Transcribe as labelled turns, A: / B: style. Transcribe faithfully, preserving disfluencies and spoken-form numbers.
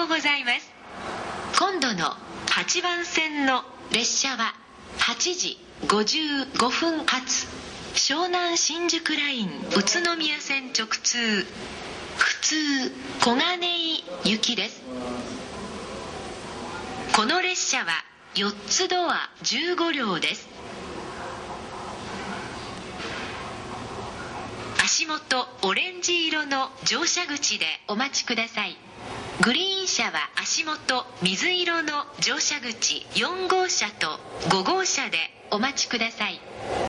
A: うございます。今度のはちばん線の列車ははちじごじゅうごふん発湘南新宿ライン宇都宮線直通普通小金井行きです。この列車はよっつドアじゅうごりょうです。足元オレンジ色の乗車口でお待ちください。グリーン車は足元水色の乗車口よんごうしゃとごごうしゃでお待ちください。